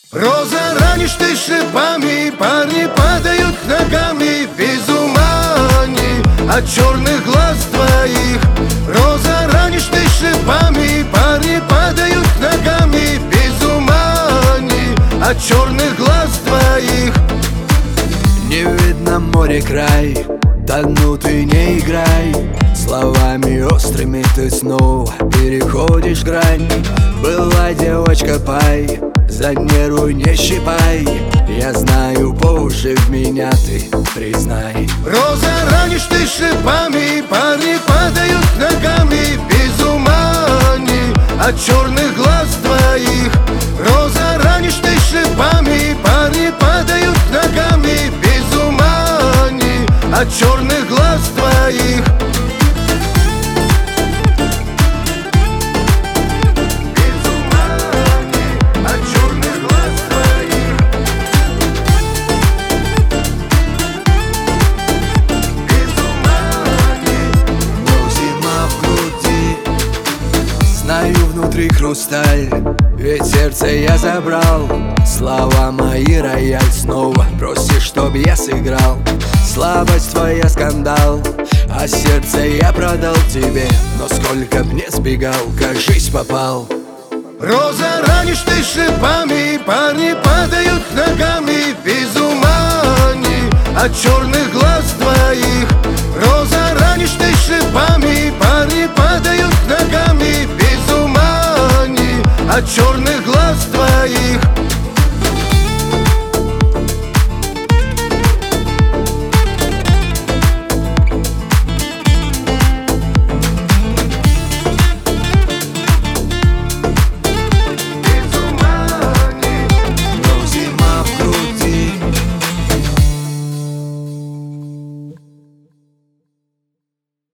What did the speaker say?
Роза, ранишь ты шипами, парни падают ногами. Без ума они от черных глаз твоих. Роза, ранишь ты шипами, парни падают ногами. Без ума они от черных глаз твоих. Не видно море край, да ну ты не играй. Словами острыми ты снова переходишь грань. Была девочка пай, за нервы не щипай. Я знаю, по уши в меня ты признай. Роза, ранишь ты шипами, парни падают ногами. Без ума они от черных глаз твоих. Роза, ранишь ты шипами, парни падают ногами. Без ума они от черных глаз твоих. Знаю, внутри хрусталь, ведь сердце я забрал. Слова мои рояль, снова просишь, чтоб я сыграл. Слабость твоя скандал, а сердце я продал тебе. Но сколько б не сбегал, кажись попал. Роза, ранишь ты шипами, парни падают ногами. Без ума они от черных глаз твоих. Роза, ранишь ты шипами, парни падают ногами. Без ума они от черных